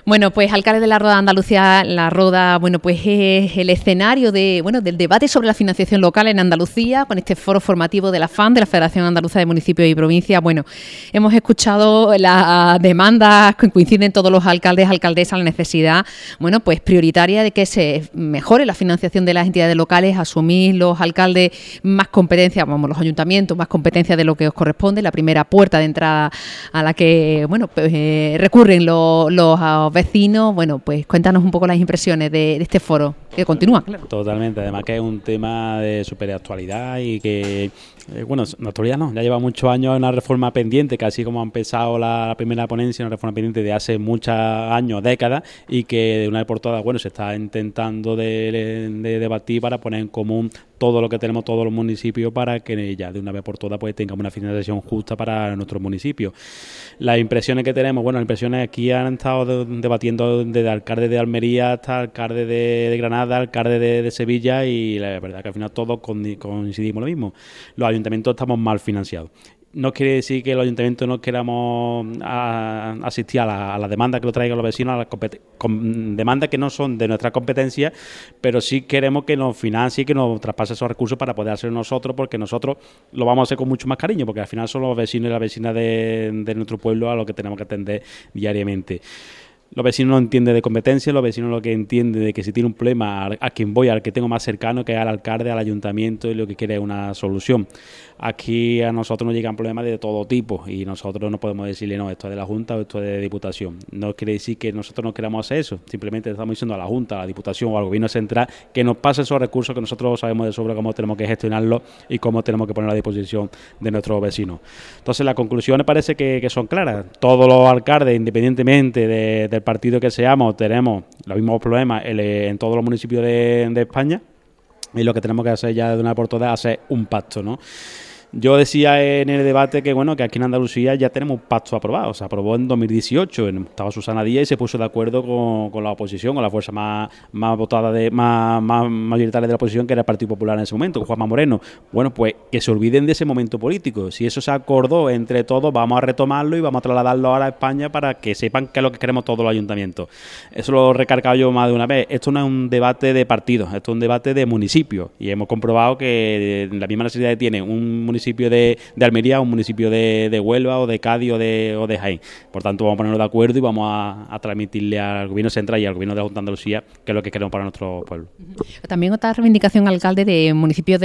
Bueno, pues alcalde de la Roda de Andalucía, la Roda, bueno, pues es el escenario del debate sobre la financiación local en Andalucía, con este foro formativo de la FAN, de la Federación Andaluza de Municipios y Provincias. Bueno, hemos escuchado las demandas que coinciden todos los alcaldes, alcaldesas, la necesidad, bueno, pues prioritaria de que se mejore la financiación de las entidades locales, asumir los alcaldes más competencias, los ayuntamientos más competencias de lo que os corresponde, la primera puerta de entrada a la que, bueno, pues recurren los vecinos. Bueno, pues cuéntanos un poco las impresiones de este foro, que continúa, claro. Totalmente, además que es un tema de súper actualidad y que, bueno, en actualidad no, ya lleva muchos años una reforma pendiente, que así como ha empezado la primera ponencia, una reforma pendiente de hace muchos años, décadas, y que de una vez por todas, bueno, se está intentando de debatir para poner en común todo lo que tenemos todos los municipios para que ya de una vez por todas pues tengamos una financiación justa para nuestros municipios. Las impresiones que tenemos, bueno, las impresiones aquí han estado debatiendo desde alcalde de Almería hasta alcalde de Granada, alcalde de Sevilla, y la verdad que al final todos coincidimos lo mismo. Los ayuntamientos estamos mal financiados. No quiere decir que los ayuntamientos no queramos asistir a la demanda que lo traigan los vecinos, a las demandas que no son de nuestra competencia, pero sí queremos que nos financie y que nos traspase esos recursos para poder hacerlo nosotros, porque nosotros lo vamos a hacer con mucho más cariño, porque al final son los vecinos y las vecinas de nuestro pueblo a los que tenemos que atender diariamente. Los vecinos no entienden de competencia, los vecinos lo que entienden de que si tiene un problema a quien voy, al que tengo más cercano, que es al alcalde, al ayuntamiento, y lo que quiere es una solución. Aquí a nosotros nos llegan problemas de todo tipo y nosotros no podemos decirle no, esto es de la Junta o esto es de Diputación. No quiere decir que nosotros no queramos hacer eso, simplemente estamos diciendo a la Junta, a la Diputación o al Gobierno Central que nos pase esos recursos que nosotros sabemos de sobra cómo tenemos que gestionarlos y cómo tenemos que ponerlos a disposición de nuestros vecinos. Entonces las conclusiones parece que son claras. Todos los alcaldes, independientemente del partido que seamos, tenemos los mismos problemas en todos los municipios de España, y lo que tenemos que hacer ya de una por todas es hacer un pacto, ¿no? Yo decía en el debate que bueno, que aquí en Andalucía ya tenemos un pacto aprobado. Se aprobó en 2018, estaba Susana Díaz y se puso de acuerdo con la oposición, con la fuerza más votada, más mayoritaria de la oposición, que era el Partido Popular en ese momento, con Juanma Moreno. Bueno, pues que se olviden de ese momento político. Si eso se acordó entre todos, vamos a retomarlo y vamos a trasladarlo ahora a España para que sepan qué es lo que queremos todos los ayuntamientos. Eso lo he recargado yo más de una vez. Esto no es un debate de partidos, esto es un debate de municipios, y hemos comprobado que la misma necesidad que tiene un municipio de Almería, un municipio de Huelva o de Cádiz o de Jaén. Por tanto, vamos a ponernos de acuerdo y vamos a transmitirle al Gobierno Central y al Gobierno de la Junta de Andalucía qué es lo que queremos para nuestro pueblo. También otra reivindicación, alcalde, de municipios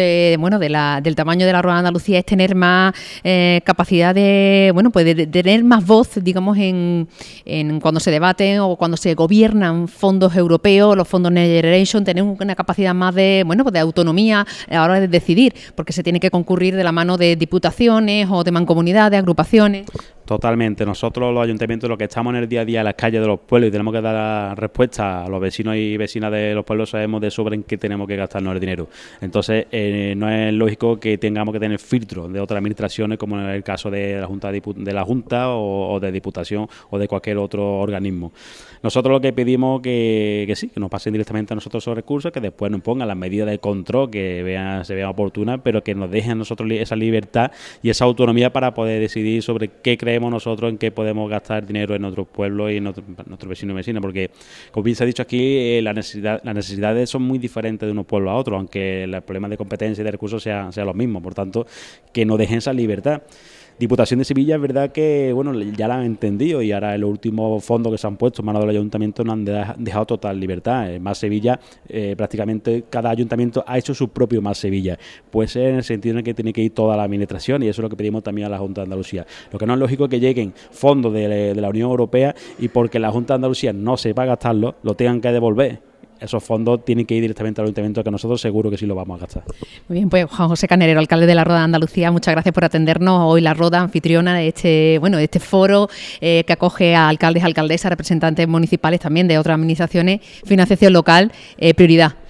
del tamaño de la Rueda de Andalucía es tener más capacidad de tener más voz, digamos, en cuando se debaten o cuando se gobiernan fondos europeos, los fondos Next Generation, tener una capacidad más de autonomía a la hora de decidir, porque se tiene que concurrir de la mano de diputaciones o de mancomunidades, agrupaciones. Totalmente. Nosotros los ayuntamientos, los que estamos en el día a día en las calles de los pueblos y tenemos que dar respuesta a los vecinos y vecinas de los pueblos, sabemos de sobra en qué tenemos que gastarnos el dinero. Entonces no es lógico que tengamos que tener filtros de otras administraciones, como en el caso de la Junta o de Diputación o de cualquier otro organismo. Nosotros lo que pedimos que sí, que nos pasen directamente a nosotros esos recursos, que después nos pongan las medidas de control que se vean oportunas, pero que nos dejen a nosotros esa libertad y esa autonomía para poder decidir sobre qué creemos nosotros, en qué podemos gastar dinero en nuestros pueblos y en nuestros vecinos y vecinas, porque como bien se ha dicho aquí, las necesidades son muy diferentes de unos pueblos a otros, aunque los problemas de competencia y de recursos sean los mismos. Por tanto, que nos dejen esa libertad. Diputación de Sevilla es verdad que ya la han entendido, y ahora en los últimos fondos que se han puesto en manos del ayuntamiento nos han dejado total libertad. En Más Sevilla, prácticamente cada ayuntamiento ha hecho su propio Más Sevilla. Puede ser en el sentido en el que tiene que ir toda la administración, y eso es lo que pedimos también a la Junta de Andalucía. Lo que no es lógico es que lleguen fondos de la Unión Europea y porque la Junta de Andalucía no sepa gastarlo, lo tengan que devolver. Esos fondos tienen que ir directamente al ayuntamiento, que nosotros seguro que sí lo vamos a gastar. Muy bien, pues Juan José Carnerero, alcalde de la Roda de Andalucía, muchas gracias por atendernos hoy. La Roda, anfitriona de este foro que acoge a alcaldes, alcaldesas, representantes municipales también de otras administraciones. Financiación local, prioridad.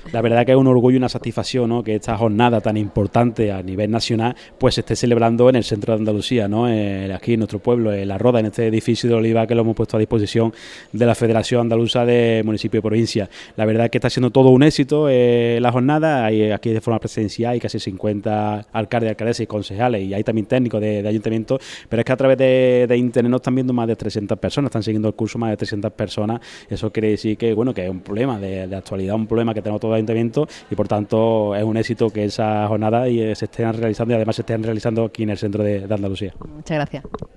La verdad que es un orgullo y una satisfacción, ¿no?, que esta jornada tan importante a nivel nacional pues se esté celebrando en el centro de Andalucía, ¿no?, aquí en nuestro pueblo, en La Roda, en este edificio de Oliva que lo hemos puesto a disposición de la Federación Andaluza de Municipios y Provincias. La verdad que está siendo todo un éxito la jornada. Hay aquí de forma presencial hay casi 50 alcaldes, alcaldesas y concejales, y hay también técnicos de ayuntamiento, pero es que a través de internet nos están viendo más de 300 personas, están siguiendo el curso más de 300 personas. Eso quiere decir que, bueno, que es un problema de actualidad, un problema que tenemos todo el ayuntamiento, y por tanto es un éxito que esa jornada se estén realizando, y además se estén realizando aquí en el centro de Andalucía. Muchas gracias.